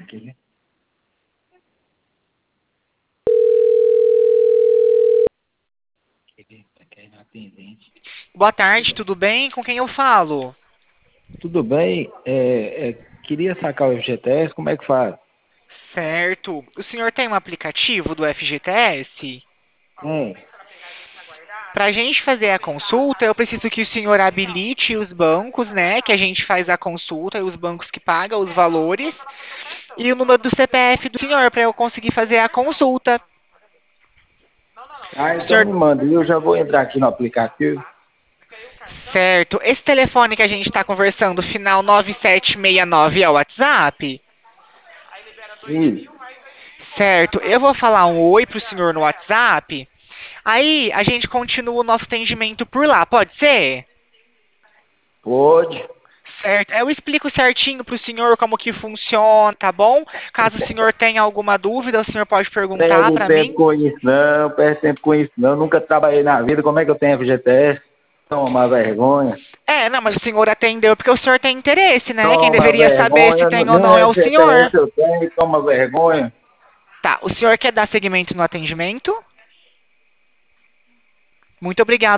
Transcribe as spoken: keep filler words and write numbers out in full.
Quer Boa tarde, tudo bem? Com quem eu falo? Tudo bem? É, é, queria sacar o F G T S, como é que faz? Certo. O senhor tem um aplicativo do F G T S? Hum. Para a gente fazer a consulta, eu preciso que o senhor habilite os bancos, né? Que a gente faz a consulta, os bancos que pagam os valores, e o número do C P F do senhor para eu conseguir fazer a consulta. Ah, O então senhor, me manda, e eu já vou entrar aqui no aplicativo. certo. Esse telefone que a gente está conversando, final nove sete seis nove, é o WhatsApp? Isso, Certo. Eu vou falar um oi pro senhor no WhatsApp. Aí a gente continua o nosso atendimento por lá, pode ser? pode. Certo. Eu explico certinho pro senhor como que funciona, tá bom? Caso o senhor tenha alguma dúvida, o senhor pode perguntar Perde pra tempo mim. com isso não, perde tempo com isso não. Nunca trabalhei na vida, como é que eu tenho F G T S? Toma vergonha. É, não, mas o senhor atendeu porque o senhor tem interesse, né? Quem Toma deveria saber se vergonha, tem ou nem não é o F G T S senhor. eu tenho, toma vergonha. Tá, o senhor quer dar seguimento no atendimento? Muito obrigado.